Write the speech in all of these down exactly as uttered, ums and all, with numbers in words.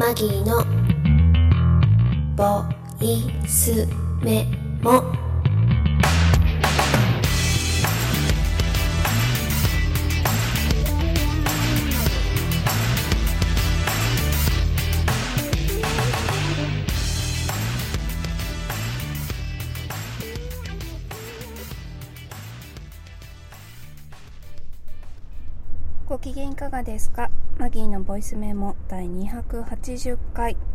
マギーのボイスメモ。 ご機嫌いかがですか。マギーのボイスメモだいにひゃくはちじゅっかい。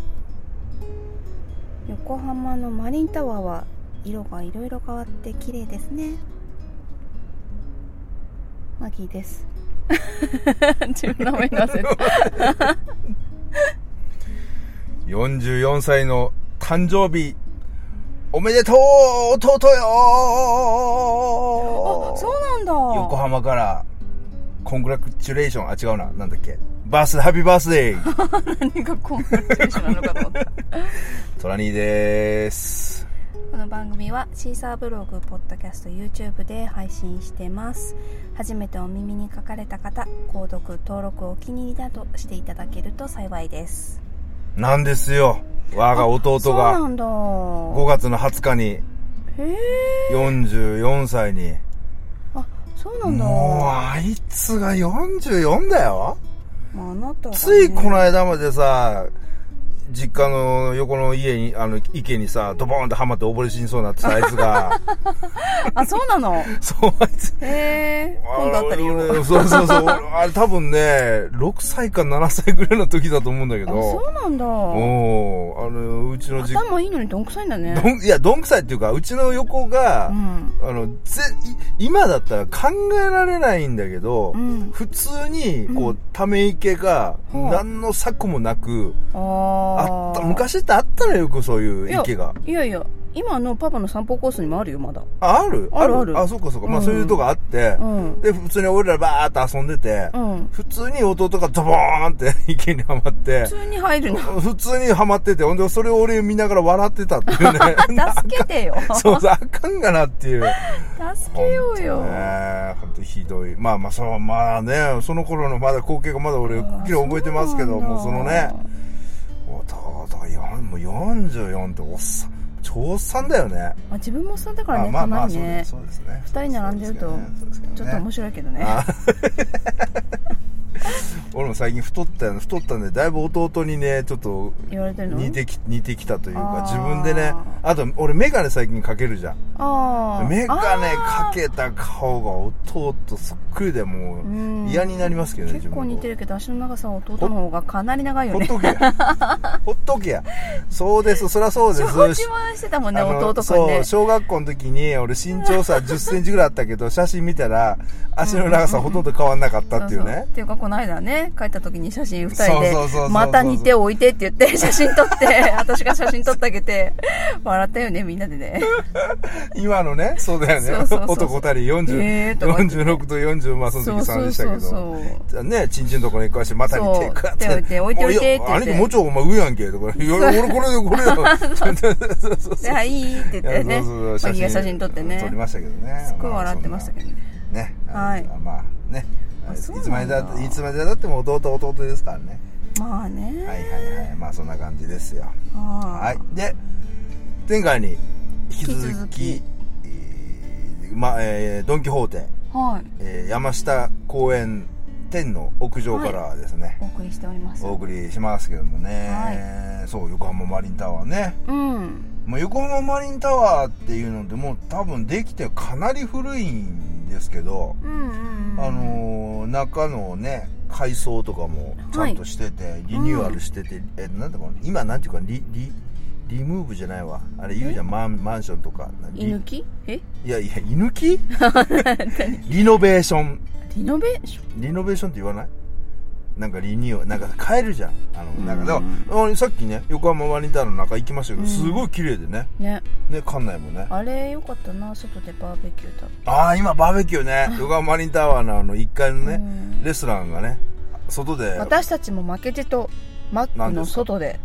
横浜のマリンタワーは色がいろいろ変わって綺麗ですね。マギーです。自分の名前なせよんじゅうよんさいの誕生日おめでとう弟よ。 あ、そうなんだ。 横浜からコングラチュレーション、あ、違うな、なんだっけ、バース、ハッピーバースデー。 何がコングラチュレーションなのかと思った。 トラニーでーす。 この番組はシーサーブログ、ポッドキャスト、YouTube で配信してます。初めてお耳に書かれた方、購読、登録、お気に入りなどしていただけると幸いです。 なんですよ、我が弟がそうなんだ、 ごがつのはつかにへーよんじゅうよんさいに。 あ、そうなんだ。 もうあいつがよんじゅうよんだよ。 まあ、あなたがね、 ついこの間までさ、実家の横の家に、あの池にさ、ドボーンってはまって溺れ死にそうになってさ、あいつがあ、そうなの。 そう、あいつへー、今度あったら言おう。 そうそうそう、あれ多分ねろくさいかななさいぐらいの時だと思うんだけど。 あ、そうなんだ。 おー、あのうちの実家、 頭いいのにどんくさいんだね。 どんいやどんくさいっていうか、うちの横が、 うん、 あのぜ今だったら考えられないんだけど、 うん、 普通にこう、うん、ため池が何の策もなく、 ああった、昔ってあったらよくそういう池が。 いやいや、今のパパの散歩コースにもあるよ、まだ。 あ、あるあるある。 あ、そうかそうか。うん、まあそういうとこあって、うん、で、普通に俺らバーって遊んでて、うん、普通に弟がドボーンって池にはまって、 普通に入るの。 普通にはまってて、ほんでそれを俺見ながら笑ってたっていうね。 助けてよ。 そうそう、あかんがなっていう。 助けようよ。 ね、ほんとひどい。まあまあ、そう、まあね、その頃のまだ光景がまだ俺、くっきり覚えてますけど、もうそのね、弟がもうよんじゅうよんっておっさん、超おっさんだよね。 まあ、自分もおっさんだからね、 まあまあ、 たまにね。 そうですね。 二人並んでると、ちょっと面白いけどね。 俺も最近太ったよね。太ったんで、だいぶ弟にね、ちょっと言われてるの？ 似てき、似てきたというか、自分でね、あと俺メガネ最近かけるじゃん。 あメガネかけた顔が弟そっくりで、もう嫌になりますけどね。 結構似てるけど、足の長さは弟の方がかなり長いよね。 ほっとけや。ほっとけや。そうです、そりゃそうです。 承知はしてたもんね、弟くんね。 そう、小学校の時に俺身長差じゅっセンチぐらいあったけど、写真見たら足の長さほとんど変わんなかったっていうね。そうそう、 っていうか、この間ね、帰った時に写真二人で、股に手を置いてって言って写真撮って、私が写真撮ってあげて、笑ったよね、みんなでね。 今のね、そうだよね。そうそうそう、男たりよんじゅう、えー、よんじゅうろくとよんじゅう、まあその時さんでしたけど。そうそうそう、ね、チンチンのとこに行かして、股に手かって。 手置いて、置いておいてって言って。 兄貴もうちょいお前上やんけ、とか。いや、俺これよ、これよ。 で、はい、って言ってね。マギが写真撮ってね。 撮りましたけどね。 すっごい笑ってましたけどね。 ね。 はい。 まあね。いつまでだ、いつまでだっても弟弟ですからね。 まあね。 はいはいはい。まあそんな感じですよ。はい。で、前回に引き続き、まあ、えー、ドンキホーテ、はい、えー、山下公園店の屋上からですね、 はい、お送りしております。 お送りしますけどもね、はい、そう、横浜マリンタワーね、うん、まあ、横浜マリンタワーっていうのでもう多分できてかなり古いんですけど、うんうんうん、あのー、中のね改装とかもちゃんとしてて、はい、リニューアルしてて、うん、えなんだろう、今なんていうかリリリムーブじゃないわ、あれ言うじゃん、マン、マンションとか居抜き、えいやいや、居抜きリノベーション、 リノベーションリノベーションって言わない？なんかリニューアル、なんか変えるじゃん、あの、なんかだからさっきね横浜マリンタワーの中行きましたけど、すごい綺麗でね、ねね、館内もね、 あれよかったな、外でバーベキューだった。 ああ、今バーベキューね横浜マリンタワーのあのいっかいのねレストランがね、外で、 私たちも負けじとマックの外で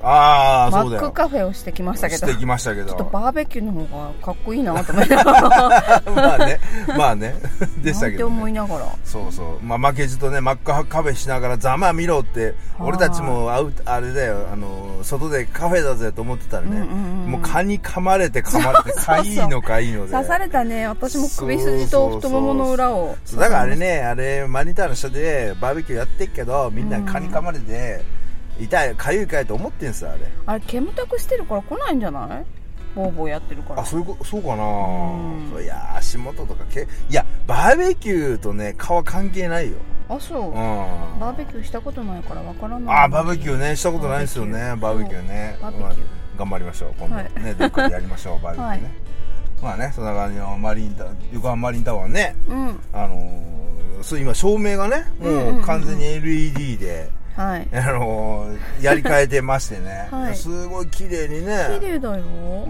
ああ、そうだよ。 マックカフェをしてきましたけど。 してきましたけど。 ちょっとバーベキューの方がかっこいいなと思いながら。 まあね、まあね、でしたけど、ね。 って思いながら。 そうそう。まあ負けじとね、マックカフェしながらざま見ろって、俺たちもアウあれだよ、あの、外でカフェだぜと思ってたらね、うんうんうん、もう蚊に噛まれて噛まれて、かいいのかいいので。 刺されたね。私も首筋と太ももの裏を。 そうだからあれね、あれ、マニターの下でバーベキューやってっけど、みんな蚊に噛まれて、うん、痛い、かゆいかいと思ってんすよ、あれ。 あれ、煙たくしてるから来ないんじゃない？ボーボーやってるから。 あ、そういうこ、そうかな、うん、いや、足元とかけ、いや、バーベキューとね、蚊は関係ないよ。 あ、そう。うん。バーベキューしたことないからわからない。 あ、バーベキューね、したことないですよね、バーベキューね。バーベキュー。まあ、頑張りましょう、今度。はい、ね、どっかでやりましょう、バーベキューね。はい、まあね、そんな感じのマリンタ、横浜マリンタワーね、うん、あのー、そう、今照明がね、もう完全に エルイーディー で、はい、あのー、やり替えてましてね、はい、すごい綺麗にね。 綺麗だよ。うん。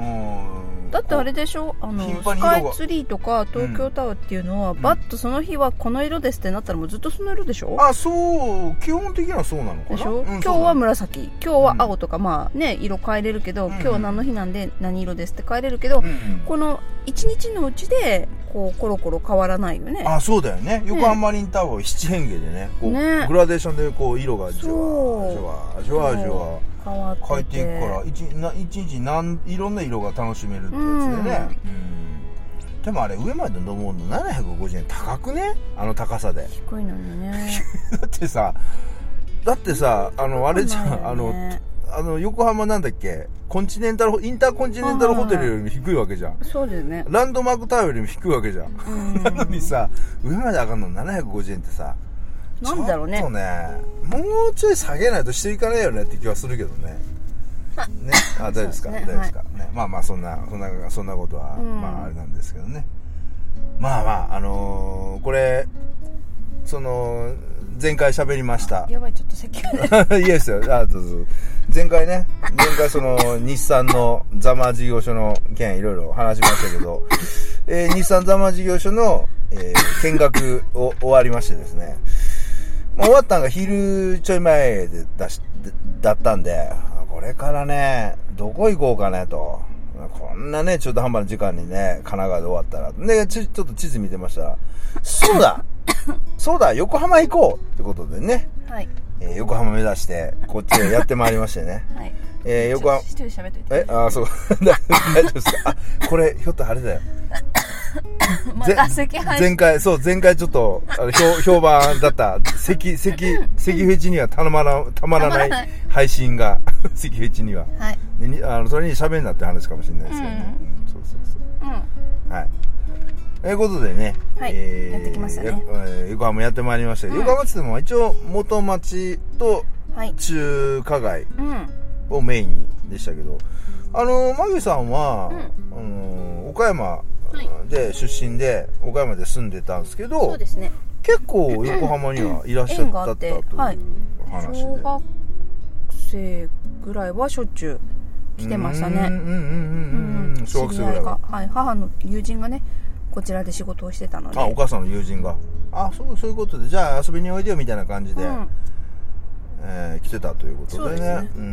だってあれでしょ、あのスカイツリーとか東京タワーっていうのは、うん、バッとその日はこの色ですってなったらもうずっとその色でしょ。 あ、そう、基本的にはそうなのかな。 でしょ、うん、今日は紫、今日は青とか、うん、まあね、色変えれるけど、うん、今日は何の日なんで何色ですって変えれるけど、うん、この一日のうちでこうコロコロ変わらないよね。 あ、そうだよね。横浜マリンタワー七変化でね、こうね、グラデーションでこう色がじわじわじわじわ変わって変えていくから、一日何いろんな色が楽しめるってやつでね、うんうん、でもあれ上まで登るのななひゃくごじゅうえん高くね、あの高さで。 低いのにね。 だってさだってさあのあれじゃん、ね、あのあの横浜なんだっけ、コンチネンタルインターコンチネンタルホテルよりも低いわけじゃん。 そうですね。 ランドマークタワーよりも低いわけじゃん。なのにさ上まで上がるのななひゃくごじゅうえんってさ、 なんだろうね。 ちょっとね、もうちょい下げないとしていかないよねって気はするけどね。ね、あ、大丈夫ですか、ね、大丈夫ですか、はい、ね、まあまあそんなそんなそんなことは、うん、まああれなんですけどね。まあまああのー、これその前回喋りました。 やばい、ちょっと説教で。 いいですよ。あ、どうぞ。前回ね、前回その日産のザマ事業所の件いろいろ話しましたけど、えー、日産ザマ事業所の、えー、見学を終わりましてですね。終わったのが昼ちょい前でだしだったんで、これからね、どこ行こうかねと。こんなね、中途半端な時間にね、神奈川で終わったら。で、ち, ちょっと地図見てましたら、そうだそうだ横浜行こうってことでね。はい。えー、横浜目指して、こっちへやってまいりましてね。はい。えー、横浜。 一人喋っといて。 え、あ、そう。大丈夫ですか。あ、これ、ひょっとあれだよ。 また咳入前回、そう、前回ちょっと、あの評、評判だった、咳、咳、咳フェチにはたまら、たまらない配信が、咳フェチには。はい。でにあの、それに喋んなって話かもしれないですけどね。うん、うん、そうそうそう。うん。はい。ということでね、 はい、えー、やってきましたね。 横浜やってまいりましたけど、うん、横浜って言っても一応元町と中華街をメインでしたけど、あの、マギさんは、うん、あの、岡山で出身で、岡山で住んでたんですけど、 そうですね、 結構横浜にはいらっしゃったという話で。 小学生ぐらいはしょっちゅう来てましたね。うんうんうんうん。小学生ぐらいは。はい、母の友人がね、こちらで仕事をしてたので。 あ、お母さんの友人が。あ、そう、そういうことで、じゃあ遊びにおいでよみたいな感じで、うん、えー、来てたということでね。そうですね。うん。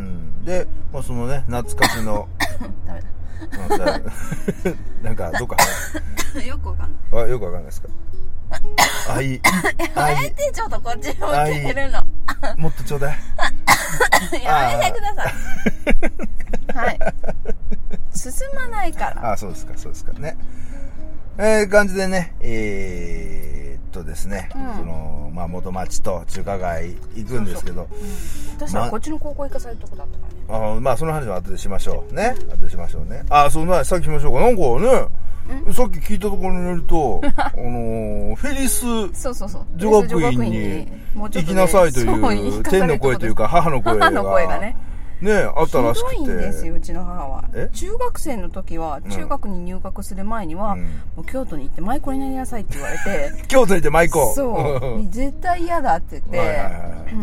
で、まあ、そのね、懐かしの。ダメだ。なんか、どっか。 よくわかんない。 あ、よくわかんないですか。あ、いい。 やめて、ちょっとこっち向けるの。 もっとちょうだい。 やめてください。はい。進まないから。 あ、そうですか、そうですかね。えー、感じでね、えー、っとですね、うん、その、まあ、元町と中華街行くんですけど。 そうそう、うん、私はこっちの高校行かされるとこだったからね。あ、まあ、その話は後でしましょうね。後でしましょうね。あ、そんな、さっきしましょうか。なんかね、さっき聞いたところによると、あのー、フェリス女学院に行きなさいという、天の声というか、母の声が。母の声がね。ね、あったらしくて。 ひどいんですよ、うちの母は。中学生の時は、中学に入学する前には、うん、もう京都に行って舞妓になりなさいって言われて。 京都に行って舞妓。 そう。絶対嫌だって言って、はいはいはい、うん、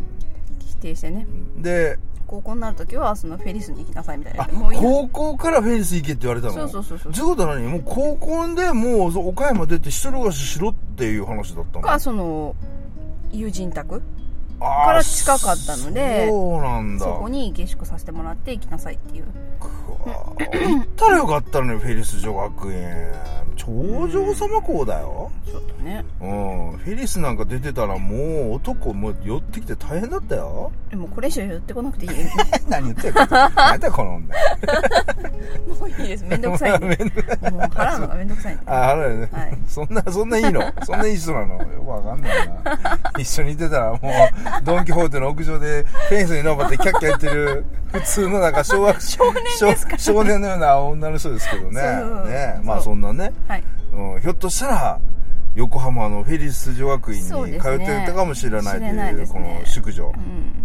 否定してね。 で、 高校になる時は、そのフェリスに行きなさいみたいな。 もう高校からフェリス行けって言われたの？ そうそうそうそう。 ということは何？もう高校でもう岡山出て一人暮らししろっていう話だったの？ か、その、友人宅から近かったので、 そうなんだ。 そこに下宿させてもらって行きなさいっていう。 行ったらよかったのに、フェリス女学園頂上様校だよ。 ちょっとね、 うん、フェリスなんか出てたらもう男も寄ってきて大変だったよ。 でもこれ以上寄ってこなくていい何言ってるか何だこの女もういいです、めんどくさいんでもう払うのがめんどくさいんで。 あ、払うよね、はい、そんなそんないいのそんないい人なのよくわかんないな一緒にいてたらもうドン・キホーテの屋上でフェンスに登ってキャッキャ言ってる普通のなんか小学少年ですか少年のような女の人ですけどね。ね、まあそんなね、はい、うん、ひょっとしたら横浜のフェリス女学院に通ってたかもしれないという、ね、この宿女、うん、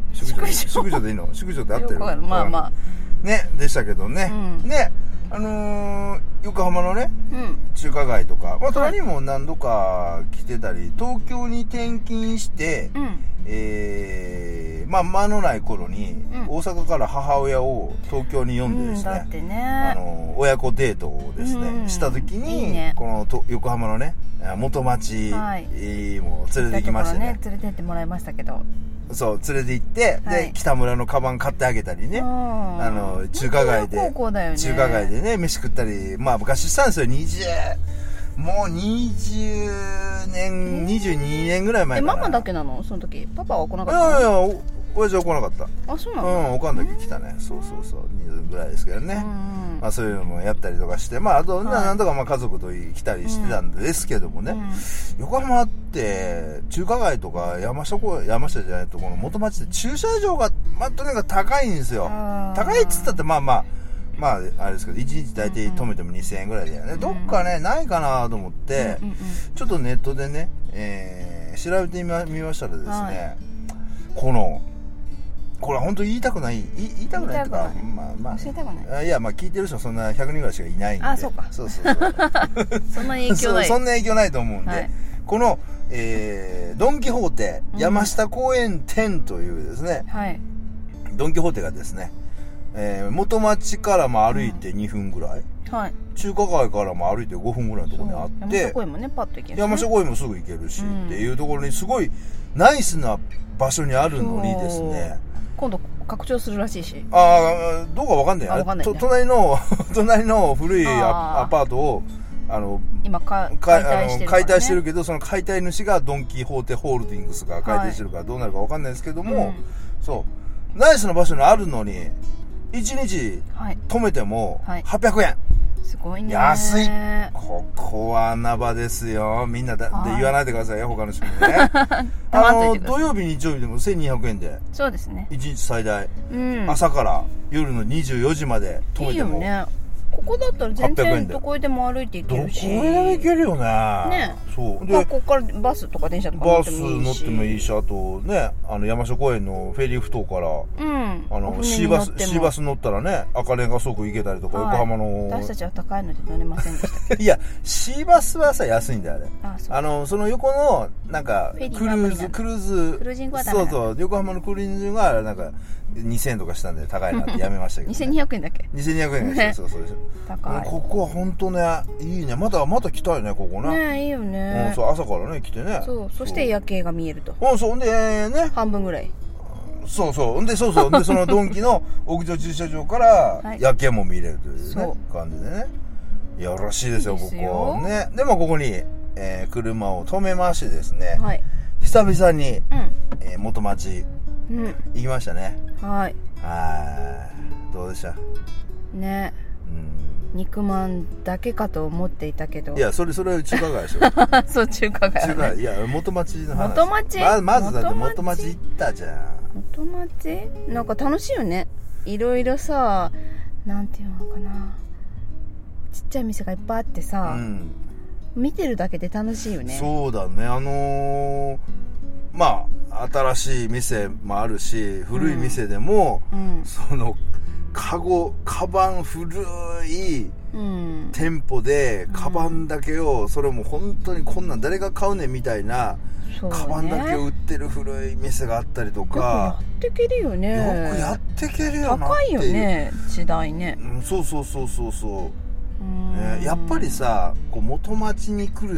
宿女宿女でいいの宿女で合ってる、 まあまあね、でしたけどね、うん、ね、あのー、横浜のね、うん、中華街とか、まあ、隣にも何度か来てたり、東京に転勤して、うん、えー、まあ間のない頃に、うん、大阪から母親を東京に呼んでですね、うん、だってね、あのー、親子デートをですね、うん、した時に、いいね、このと横浜のね元町、はい、もう連れて行きまして ね, ね連れて行ってもらいましたけど、 そう連れて行って、はい、で北村のカバン買ってあげたりね、あの中華街で、ね、中華街でね飯食ったり、まあ昔したんですよ。にじゅうもうにじゅうねん、にじゅうにねんぐらい前かな。 え、ママだけなのその時？パパは来なかったの？ いやいや、親父は来なかった。 あ、そうなの？ うん、おかんだけ来たね。そうそうそう、にじゅうぐらいですけどね。まあそういうのもやったりとかして、まああと、はい、なんとかまあ家族と来たりしてたんですけどもね、うん、横浜って中華街とか山下公園、山下じゃないとこの元町って駐車場がまあとにかく高いんですよ。高いっつったってまあまあまああれですけど、いちにち大体止めてもにせんえんぐらいだよね、うん、どっかねないかなと思って、うんうんうん、ちょっとネットでね、えー、調べてみ ま, 見ましたらですね、はい、このこれ本当に言いたくない言いたくないとか、まあまあ教えたくない、 いや、まあ聞いてる人そんなひゃくにんぐらいしかいないんで。 あ、そうか、 そうそうそうそんな影響ないそ, そんな影響ないと思うんで、はい、この、えー、ドン・キホーテ山下公園店というですね、うん、はい、ドン・キホーテがですね、えー、元町からも歩いてにふんぐらい、うん、はい、中華街からも歩いてごふんぐらいのところにあって、 山下公園もねパッと行ける、ね、 山下公園もすぐ行けるし、うん、っていうところにすごいナイスな場所にあるのにですね、 今度拡張するらしいし、 ああ、どうかわかんない。 あ、わかんないね、 と隣の隣の古い ア, アパートをあの今か解体してるから、ね、 解体してるけど、その解体主がドン・キホーテホールディングスが解体してるからどうなるかわかんないですけども、はい、うん、そうナイスな場所にあるのにいちにち止めてもはっぴゃくえん、はい、 すごいね、 安い。ここは穴場ですよ。みんなだって言わないでくださいよ、他の人にねあの土曜日日曜日でもせんにひゃくえんで、 そうですね、 いちにち最大、うん、朝から夜のにじゅうよじまで止めてもいいよね。 ここだったら全然どこへでも歩いて行けるし、 どこへでも行けるよね。 ね、 そうで、まあ、ここからバスとか電車とか乗ってもいいし、 バス乗ってもいいし、あとね、あの山下公園のフェリー埠頭から、うん、あのシーバス、シーバス乗ったらね、赤レンガ倉庫行けたりとか、はい、横浜の私たちは高いので乗れませんでしたいや、シーバスはさ安いんだよあれ。あ、そう、あのその横のなんかクルーズクルーズクルージングはダメだ。 そうそう、横浜のクルージングはなんかにせんえんとかしたんで高いなってやめましたけど、ね、 にせんにひゃくえんだっけ。 にせんにひゃくえんでしょ、そうそうです。高い。ここは本当ね、いいね。またまた来たいね、ここね。 ね、いいよね。 うん、そう朝からね来てね。 そう、そして夜景が見えると。 うん、そうでね。 半分ぐらい。 そうそう。んでそうそう。でそのドンキの屋上駐車場から夜景も見れるというね、はい、感じでね。よろしいですよ、ここね。でもここに、えー、車を止めましてですね。はい、久々に、うん、えー、元町、うん、行きましたね。 はい。 はい。どうでした？ ね。うん。肉まんだけかと思っていたけど、 いや、それそれは中華街でしょそう、中華街、ね、中華、 いや、元町の話。 元町、 ま、まずだって元町行ったじゃん。 元町なんか楽しいよね。いろいろさ、なんていうのかな、ちっちゃい店がいっぱいあってさ、うん、見てるだけで楽しいよね。 そうだね。あのー、まあ新しい店もあるし、古い店でも、うんうん、そのカゴ、カバン、古い店舗でカバンだけを、それも本当にこんなん誰が買うねんみたいな、ね、カバンだけを売ってる古い店があったりとか、 よくやってけるよね。 よくやってけるよなっていう。 高いよね、時代ね、 うん、そうそうそうそうそう、ね、やっぱりさ、こう元町に来る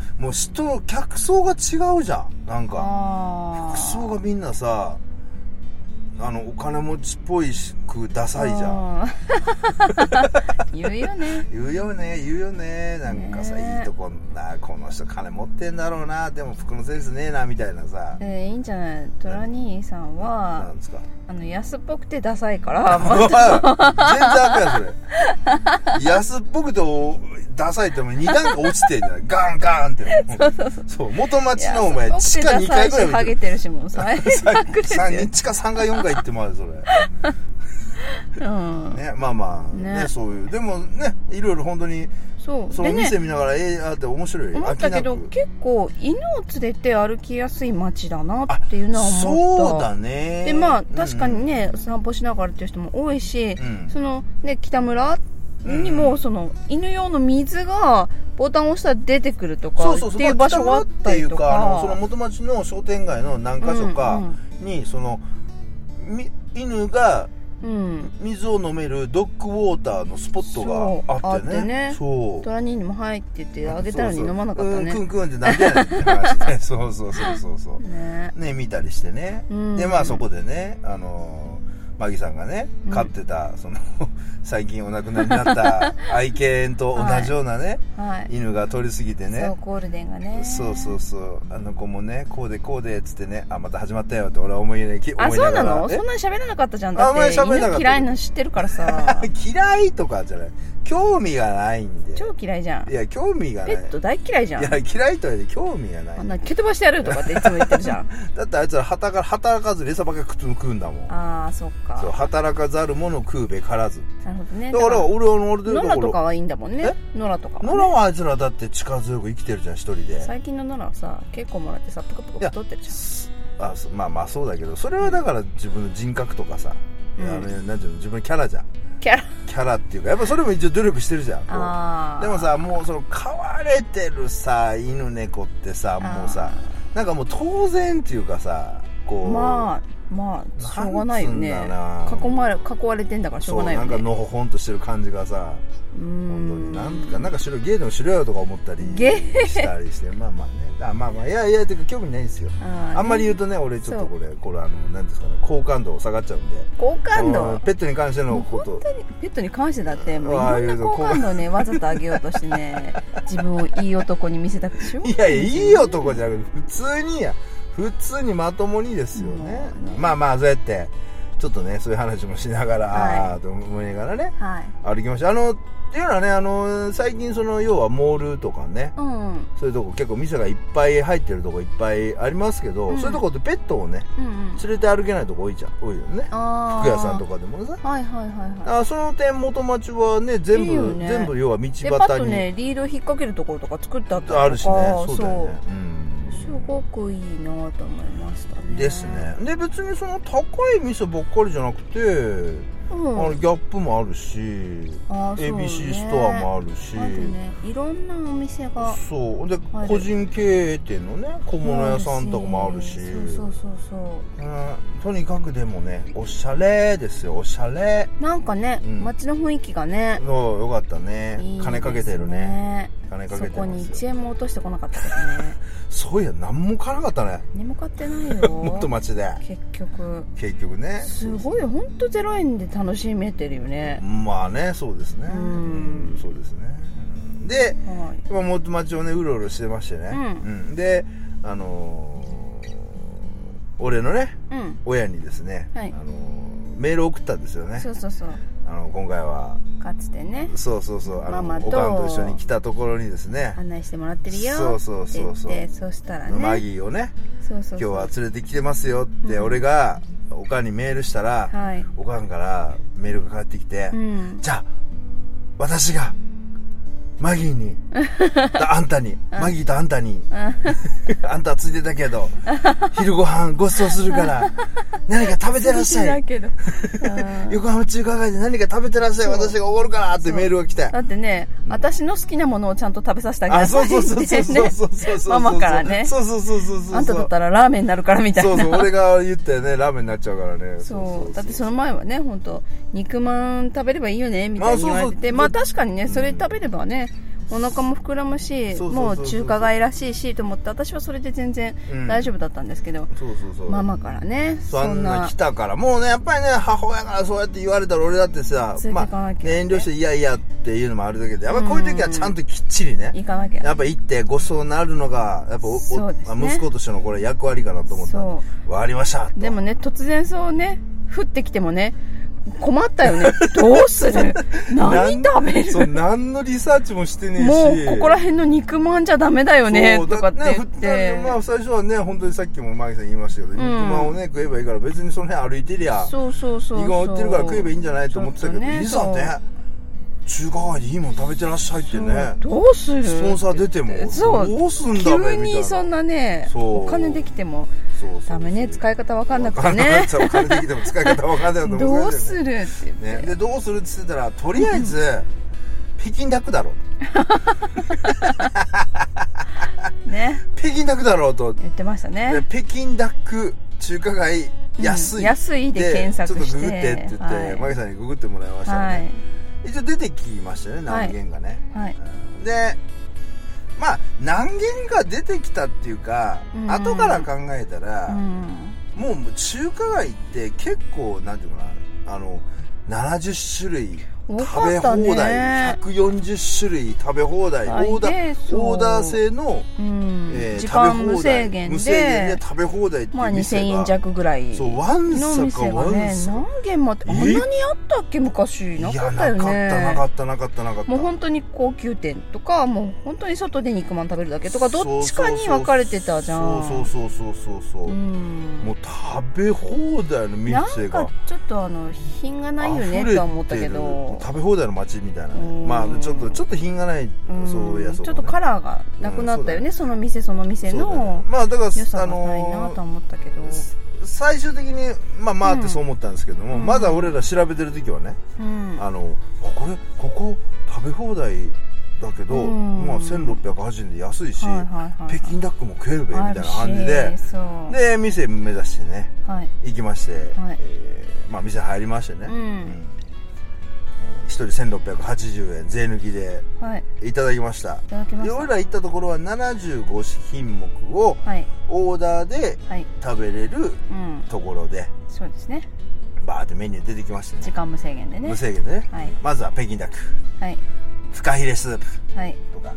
もう人客層が違うじゃん。なんか服装がみんなさ、あのお金持ちっぽいしくダサいじゃん。 言うよね言うよね言うよね。なんかさ、ね、いいとこな、この人金持ってんだろうな、でも服のセンスねえなみたいなさ。 えー、いいんじゃない。トラ兄さんはなんですか、 あの安っぽくてダサいから全然あかんよそれ。安っぽくてダサいってもに段階落ちてんじゃない。ガンガンってそうそうそう、そう元町のお前地下にかいぐらいハゲてるしもう最悪ですよ。 地下さんかよんかい行ってもあるそれ。うん、ね、まあまあ ね, ねそういうでもね、いろいろ本当にそうその店見ながら、ね、えー、って面白い。 思ったけど結構犬を連れて歩きやすい街だなっていうのは思った。 そうだね。 でまあ確かにね、うん、散歩しながらっていう人も多いし、うん、そのね北村にもその犬用の水がボタンを押したら出てくるとかっていう場所があったりとか、 あのその元町の商店街の何か所かにその犬が水を飲めるドッグウォーターのスポットがあってね。あってね、そうトラニーにも入っててあげたのに飲まなかったね。 クンクンってなんでやねんって話でそうそうそうそうそうね, ね見たりしてね、うん、でまあそこでね、あのマギさんがね飼ってた、うん、その最近お亡くなりになった愛犬と同じようなね、はいはい、犬が通り過ぎてね、 そうゴールデンがね、 そうそうそう、あの子もねこうでこうでっつってね、あまた始まったよって俺は思いね、 あ思いながら、あそうなの、そんなに喋らなかったじゃん。だって犬嫌いなの知ってるからさ嫌いとかじゃない、興味がないんで。 超嫌いじゃん。 いや興味がない。 ペット大嫌いじゃん。 いや嫌いとは言って興味がない。 あんな蹴飛ばしてやるとかっていつも言ってるじゃんだってあいつら働か働かずに餌ばっかり食うんだもん。 ああそっか。そう働かざる者食うべからず。 なるほどね。 だから俺は俺でノラとかはいいんだもんね。ノラとか、ね、 ノラはあいつらだって力強く生きてるじゃん一人で。 最近のノラはさ結構もらってさプクプク太ってるじゃん。あまあまあそうだけど、それはだから自分の人格とかさ、うん、あのなんていうの自分のキャラじゃん。 キャラキャラっていうかやっぱそれも一応努力してるじゃん。あでもさもうその飼われてるさ犬猫ってさもうさなんかもう当然っていうかさこうまあまあしょうがないよね。囲まれ囲われてんだからしょうがないよね。 そうなんかのほほんとしてる感じがさ、うん本当になんかなんかしろゲーでもしろよとか思ったりしたりしてまあまあね、あまあまあいやいやてか興味ないんですよ。あ, あんまり言うとね俺ちょっとこれこれあのなんですかね好感度下がっちゃうんで。 好感度ペットに関してのこと。 本当にペットに関してだってもういろんな好感度をねわざと上げようとしてね自分をいい男に見せたくてしょ。 いやいやいい男じゃなくて普通にや普通にまともにですよね。ねまあまあそうやってちょっとねそういう話もしながら、はい、ああと思いながらね、はい、歩きました。あのっていうのはねあの最近その要はモールとかね、うん、そういうとこ結構店がいっぱい入ってるとこいっぱいありますけど、うん、そういうとこってペットをね、うんうん、連れて歩けないとこ多いじゃん多いよね。服屋さんとかでもさ、はいはいはいはい、あその点元町はね全部いい、ね、全部要は道端にパッとねリード引っ掛けるところとか作ってあったりとかあるしね。そうだよね。うんすごくいいなと思いましたね。 ですね。で別にその高い店ばっかりじゃなくて、うん、あのギャップもあるし、あ、ね、エービーシー ストアもあるし、 あとねいろんなお店がそうで個人経営店のね小物屋さんとかもあるし、そうそうそうそう、 うん、とにかくでもねおしゃれですよ。おしゃれなんかね、うん、街の雰囲気がねそうよかったね。いいですね。金かけてるね。金かけてます。 そこにいちえんも落としてこなかったですねそういや何も買わなかったね。 何も買ってないよもっと街で結局結局ねすごいほんとゼロえんで楽しめてるよね。 まあねそうですね。うん、そうですね。で、はい、今もっと街をねうろうろしてましてね、うんうん、であのー、俺のね、うん、親にですね、はい、あのー、メールを送ったんですよね。 そうそうそう、 あの今回はかつてねそうそうそうあのママとおかんと一緒に来たところにですね案内してもらってるよそうそうそうそうってそしたらねマギーをねそうそうそう今日は連れてきてますよって俺がおかんにメールしたら、はい、おかんからメールが返ってきて、うん、じゃあ私がマギーにあんたにマギーとあんたにあんたはついてたけど昼ご飯ご馳走するから何か食べてらっしゃい横浜中華街で何か食べてらっしゃい私がおごるからってメールが来てだってね、うん、私の好きなものをちゃんと食べさせてあげなさいってねママからねそうそうそうそうそうあんただったらラーメンになるからみたいなそうそう俺が言ったよねラーメンになっちゃうからねそうだってその前はね本当肉まん食べればいいよねみたいに言われててまあ確かにねそれ食べればねお腹も膨らむし、もう中華街らしいしと思って、私はそれで全然大丈夫だったんですけど、うん、 そうそうそう、 ママからねそんな来たからもうね、やっぱりね、母親からそうやって言われたら俺だってさ、まあ、ね、遠慮していやいやっていうのもあるだけで、やっぱこういう時はちゃんときっちりね、 行かなきゃ、 やっぱ行ってごちそうになるのがやっぱお、そうですね、息子としてのこれ役割かなと思ったら、分かりましたと。 でもね、突然そうね降ってきてもね困ったよね。どうする何食べるそう、何のリサーチもしてねえし、 もうここら辺の肉まんじゃダメだよねとかって言って、 ね、まあ最初はね、本当にさっきもマギさん言いましたけど、うん、肉まんをね食えばいいから、別にその辺歩いてりゃ、 そうそうそうそう、 肉まん売ってるから食えばいいんじゃないと思ってたけど、ね、いざね中華街でいいもん食べてらっしゃいってね、 どうする、 スポンサー出てもそうどうすんだべ急にそんなね、お金できてもダメね、使い方わかんなくてね、 お金できても使い方わかんないのどうするって言って、 ね、でどうするって言ってたら、とりあえず、うん、北京ダックだろうね、北京ダックだろうと言ってましたね。 北京ダック中華街安い、うん、 安いで検索してちょっとググってって言って、はい、マギさんにググってもらいましたね、はい、一応出てきましたね、何軒がね、はいはい、でまあ何軒か出てきたっていうか、うん、後から考えたら、うん、もう中華街って結構なんていうかな、あのななじゅっしゅるい食べ放題、ひゃくよんじゅっしゅるい食べ放題、オーダーオーダー制の、 うんえー、時間無制限 で, 無制限で食べ放題っていう店が、まあ、 にせんえん弱ぐらいそうワンサの店がね、何軒もあって、あんなにあったっけ昔、なかったよね。 いやなかったなかったなかったなかった。 もう本当に高級店とか、もう本当に外で肉まん食べるだけとか、どっちかに分かれてたじゃん。 そうそうそうそうそう、うん、もう食べ放題の店がなんかちょっとあの品がないよねとは思ったけど、 食べ放題の街みたいなね、まあちょっとちょっと品がない、うん、そういやそう、ね、 ちょっとカラーがなくなったよね、うん、その店その店のまあだから良さがないなと思ったけど、 最終的にまあまあってそう思ったんですけども、うん、まだ俺ら調べてる時はね、うん、あのこれここ食べ放題だけど、うん、まあせんろっぴゃくはちえんで安いし、はいはいはいはい、北京ダックも食えるべみたいな感じで、で店目指してね、はい、行きまして、はいえー、まあ店入りましてね、うんうんひとりせんろっぴゃくはちじゅうえん税抜きでいただきました、はい、いただきました。で俺ら行ったところはななじゅうごひんもくをオーダーで食べれるところで、はいうん、 そうですね、 バーってメニュー出てきましたね。 時間無制限でね、 無制限でね、はい、まずは北京ダック、はい、フカヒレスープとか、はい、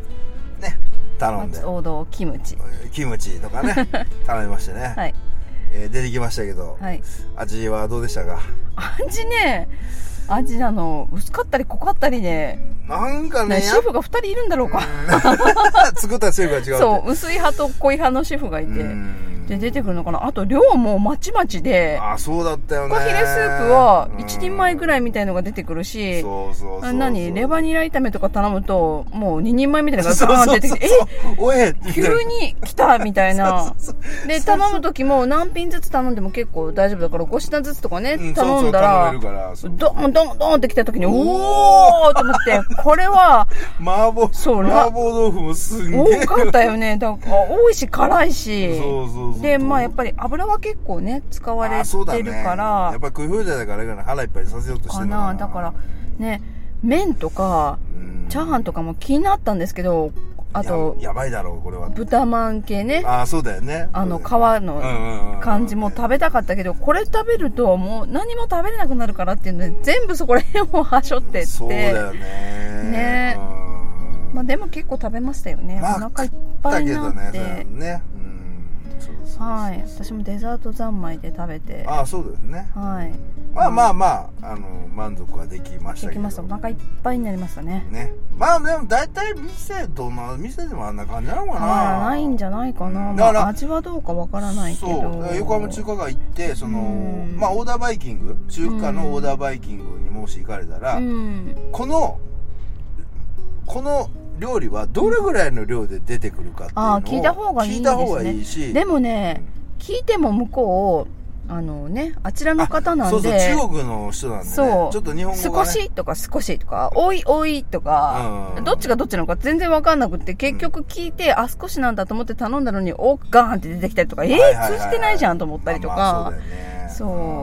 ね頼んで、 王道キムチキムチとかね頼みましてね、はいえー、出てきましたけど、はい、味はどうでしたか？ 味ね味あの薄かったり濃かったりで、 なんかねシェフがふたりいるんだろうか作ったシェフが違うって、 そう薄い派と濃い派のシェフがいて、で出てくるのかな。あと量もまちまちで、 あそうだったよね。 フカヒレスープはいちにんまえぐらいみたいのが出てくるし、 そうそうそうそう、 何レバニラ炒めとか頼むともうににんまえみたいなのがバーン出てきて、えおえ急に来たみたいなで頼む時も何品ずつ頼んでも結構大丈夫だからご品ずつとかね、うん、頼んだらドンドンドンって来た時におーと思ってこれは麻婆そう麻婆豆腐もすんげえ多かったよね。だから多いし辛いし、そうそうそう、でまあやっぱり油は結構ね使われてるから、 ね、やっぱり食い放題だから、ね、腹いっぱいさせようとしてるのかな。 だからね麺とかチャーハンとかも気になったんですけど、あとや, やばいだろうこれは豚まん系ね、 あそうだよね、 あの皮の感じも食べたかったけど、これ食べるともう何も食べれなくなるからっていうので全部そこら辺をはしょってって、 そうだよねね、まあでも結構食べましたよね、まあ、お腹いっぱいになって、ね、はい、私もデザート三昧で食べて、 ああそうですね、はい、まあまあまあ、あの満足はできましたけど、できました。 お腹いっぱいになりましたね。 ね、まあでも大体店どんな店でもあんな感じなのかな。 変わらないんじゃないかな。だから、まあ、味はどうかわからないけど。 そう、横浜中華街行ってそのまあオーダーバイキング、中華のオーダーバイキングにもし行かれたら、このこの料理はどれぐらいの量で出てくるかっていうのを、あ聞いた方がいいですね。 聞いた方がいいし、 でもね、うん、聞いても向こうあのね、あちらの方なんで、 そうそう中国の人なんで、ね、そうちょっと日本語が、ね、 少しとか少しとか多い多いとか、うん、どっちがどっちなのか全然分かんなくって、結局聞いて、うん、あ少しなんだと思って頼んだのにおガーンって出てきたりとか、えー、通じてないじゃんと思ったりとか、まあまあそうだよね、そう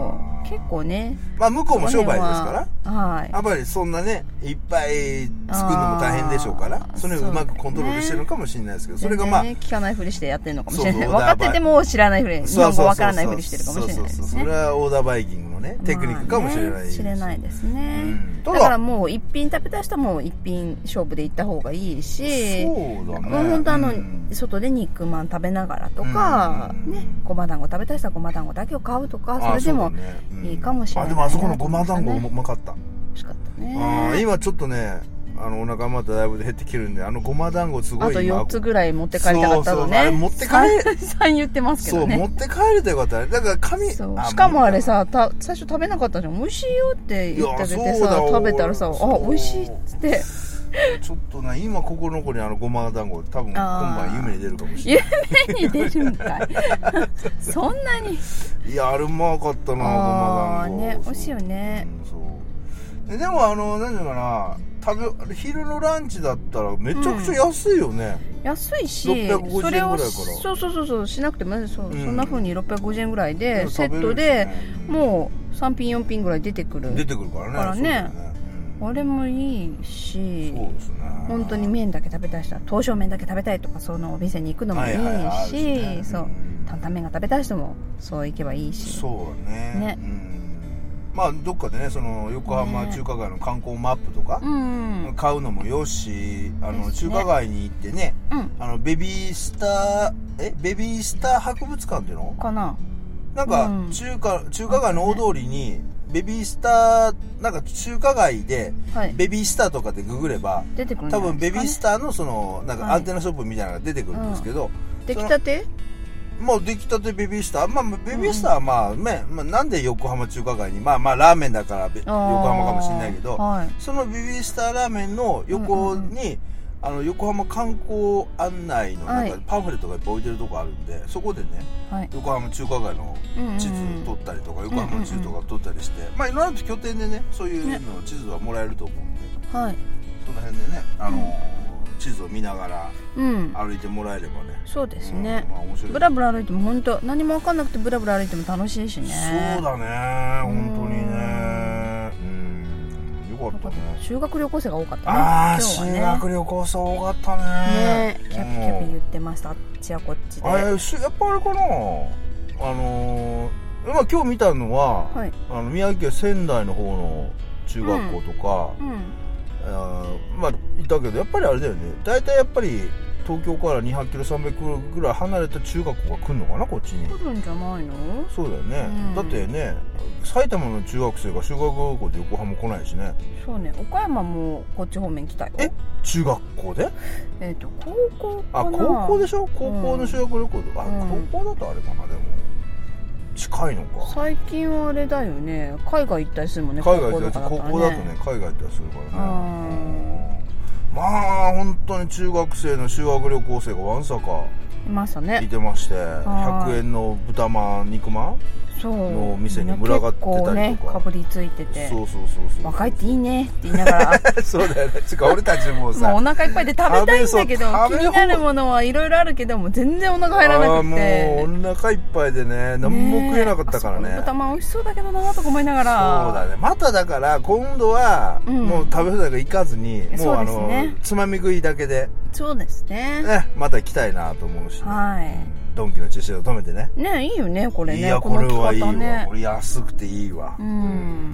結構ね、 まあ向こうも商売ですから、 はい、 やっぱりそんなねいっぱい作るのも大変でしょうから、それをうまくコントロールしてるのかもしれないですけど、それがまあ、ね、 聞かないふりしてやってるのかもしれない。分かってても知らないふり、日本語分からないふりしてるかもしれないですね。そうそうそう、それはオーダーバイキングのねテクニックかもしれないです、 まあね、知れないですね、うん、だからもう一品食べた人も一品勝負で行った方がいいし、 そうだね、 もう本当あの、うん、外で肉まん食べながらとか、うん、ね、ごま団子食べた人はごま団子だけを買うとか、それでもいいかもしれない、ね、 あ、でもあそこのごま団子うまかった。 美味しかったね。 あ、今ちょっとね、あのお腹まただいぶ減ってきてるんで、あのごま団子すごい、 あとよっつぐらい持って帰りたかったのね。 そうそう、持って帰さん言ってますけどね。 そう、持って帰れたよかったね。だから紙、 そう、しかもあれさ、た最初食べなかったじゃん。美味しいよって言ってあげてさ、食べたらさ、あ、美味しいっつってちょっとね、今心残りあのごま団子、多分今晩夢に出るかもしれない。 夢に出るんかいそんなに。 いや、あれうまかったな、ごま団子。 ね、美味しいよね、 うん、そうで。でもあの何ていうかな、食べ昼のランチだったらめちゃくちゃ安いよね、うん、安いし、ろっぴゃくごじゅうえんぐらいから、 そうそうそうそう、しなくてもね、そう、うん、そんな風にろっぴゃくごじゅうえんぐらいで、うん、セットで、うん、もうさん品よん品ぐらい出てくる出てくるからね、 からね、うん、あれもいいし、そうですね、本当に麺だけ食べたい人は刀削麺だけ食べたいとか、そのお店に行くのもいいし、はいはいはい、ね、そう、担々麺が食べたい人もそう行けばいいし、 そうね、ね、うん、まあどっかでね、その横浜中華街の観光マップとか買うのもよし、あの中華街に行ってね、あのベビースターえベビースター博物館っていうのかな、 なんか中華中華街の大通りにベビースター、なんか中華街でベビースターとかでググれば出てくるんですかね、多分ベビースターのそのなんかアンテナショップみたいなのが出てくるんですけど、 出来たてもう出来たてベビースター、まあベビースターはまあね、うん、まあ、なんで横浜中華街に、まあまあラーメンだから横浜かもしれないけど、はい、そのベビースターラーメンの横に、うんうん、あの横浜観光案内のなんかパンフレットがいっぱい置いてるとこあるんで、そこでね、はい、横浜中華街の地図撮ったりとか、うんうん、横浜の地図とか撮ったりして、うんうん、まあいろんな拠点でね、そういうの地図はもらえると思うんで、はい、その辺でね、あのーうん地図を見ながら歩いてもらえればね、 うん、そうですね、うん、まあ、面白い。ブラブラ歩いても本当何も分かんなくてブラブラ歩いても楽しいしね。 そうだね、本当にね、うん、よかったね。 修学旅行生が多かったね。 ああ、ね、修学旅行生多かったね。 ね、キャピキャピ言ってました、あっちやこっちで。 あれ、やっぱあれかな、あのー、まあ今日見たのは、はい、あの宮城県仙台の方の中学校とか、うんうん、あまあいたけど、やっぱりあれだよね、大体やっぱり東京からにひゃくキロさんびゃくキロぐらい離れた中学校が来るのかな、こっちに。 来るんじゃないの。 そうだよね、うん、だってね、埼玉の中学生が修学旅行で横浜来ないしね。 そうね、岡山もこっち方面来たよ。 え、中学校で？ えっと高校かな。 あ、高校でしょ、高校の修学旅行で、うん、あ、高校だとあれかな、でも近いのか。最近はあれだよね、海外行ったりするもんね。 海外行ったり、高校だとね、海外行ったりするからね。まあ本当に中学生の修学旅行生がわんさかいましたね。 いてまして、ひゃくえんの豚まん肉まんの店に群がってたりとか、結構ねかぶりついてて、 そうそうそうそう、 若いっていいねって言いながらそうだよね、つか俺たちもさ、 もうお腹いっぱいで食べたいんだけど、気になるものはいろいろあるけども全然お腹入らなくて、あ、 もうお腹いっぱいでね、何も食えなかったからね。ね、 豚まん美味しそうだけどなとか思いながら、 そうだね、まただから今度はもう食べ放題が行かずに、うん、もうあの、ね、つまみ食いだけで、 そうですね、 ね、また来たいなと思うし、ね、 はい、 ドンキの駐車場止めてね。 ね、いいよねこれね。 いや、これはいいわ、ね、これ安くていいわ。うん、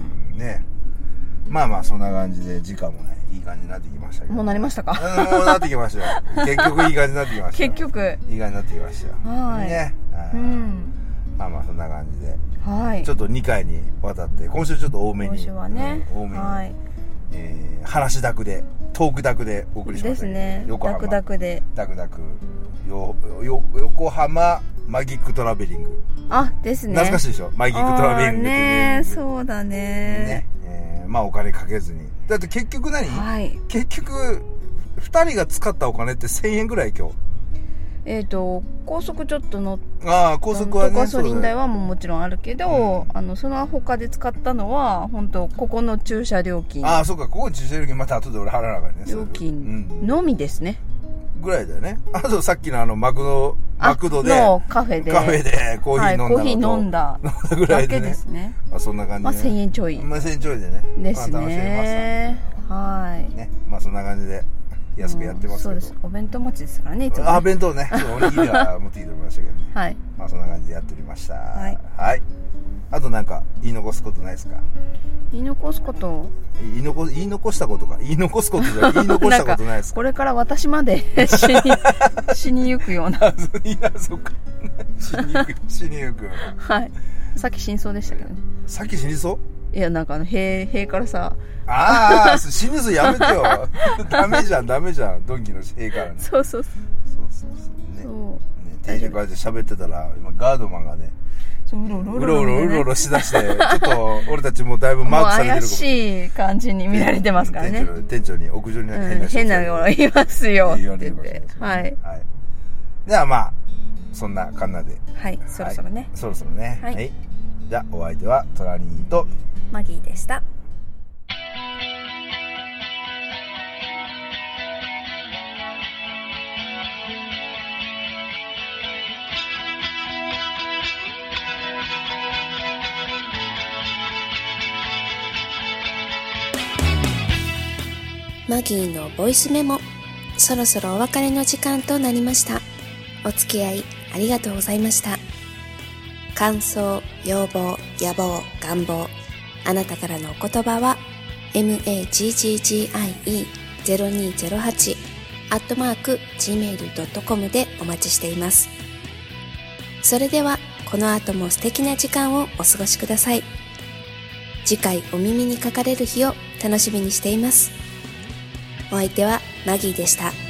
ね。まあまあそんな感じで時間もねいい感じになってきましたけど。 もうなりましたか？ もうなってきましたよ。結局いい感じになってきました。 結局いい感じになってきましたよ。はい。ね。うん。まあまあそんな感じで。はい。ちょっとにかいにわたって、今週ちょっと多めに。 今週はね。 うん、多めに。はい。えー、話ダクで、トークダクでお送りしました。 ですね。横浜。ダクダクで。 ダクダク。よ、よ、横浜マギックトラベリング。 あ、ですね。 懐かしいでしょ、マギックトラベリングってね。そうだね。 ね、えー、まあお金かけずに。だって結局何？はい。結局ふたりが使ったお金ってせんえんぐらい今日。 えっと高速ちょっと乗っああ高速はね、 ガソリン代はももちろんあるけど、うん、あのその他で使ったのは本当ここの駐車料金。 ああそうか、ここ駐車料金また後で俺払わなきゃね。 料金のみですね。 うぐらいだよね。あとさっきのあのマクドマクドでのカフェでカフェでコーヒー飲んだのと、 はい、コーヒー飲んだ飲んだぐらいでね。 だけですね。 まあそんな感じで、ね。 まあせんえんちょい。 まあせんえんちょいでね。 ですね。 まあ、楽しめました。はい。 ね。まあそんな感じで安くやってますけど。 うん、そうです。お弁当持ちですからね、いつも、ね。 あ、弁当ね。おにぎりは持ってきておりましたけどね。 はい。 まあそんな感じでやっておりました。 はい。 はい。あとなんか言い残すことないですか？ 言い残すこと言い残言い残したことか言い残すことじゃ言い残したことないですか？ これから私まで死に死にゆくような。 いや、そっか。死にゆく死にゆく。 はい。さっき死にそうでしたけどね。 さっき死にそう？ いや、なんかあの塀塀からさ。 ああ、死にそうやめてよ。ダメじゃんダメじゃん、ドンキの塀からね。 そうそうそう。 そうそうそうね。そうね、定時からで喋ってたら今ガードマンがね。 うろうろうろうろうろうろしだして、ちょっと俺たちもだいぶマークされてるかも。 怪しい感じに見られてますからね。 店長、店長に屋上に変な人、 うん、変なの言いますよって言って。はい。 はい。ではまあ、そんなかんなで。 はい、そろそろね。 はい、そろそろね。 はい。はい、 じゃあお相手はトラニーとマギーでした。 マギーのボイスメモ、そろそろお別れの時間となりました。お付き合いありがとうございました。感想、要望、野望、願望、あなたからのお言葉は マギーゼロにゼロはち アットマーク ジーメール ドットコム でお待ちしています。それではこの後も素敵な時間をお過ごしください。次回お耳にかかれる日を楽しみにしています。お相手はマギーでした。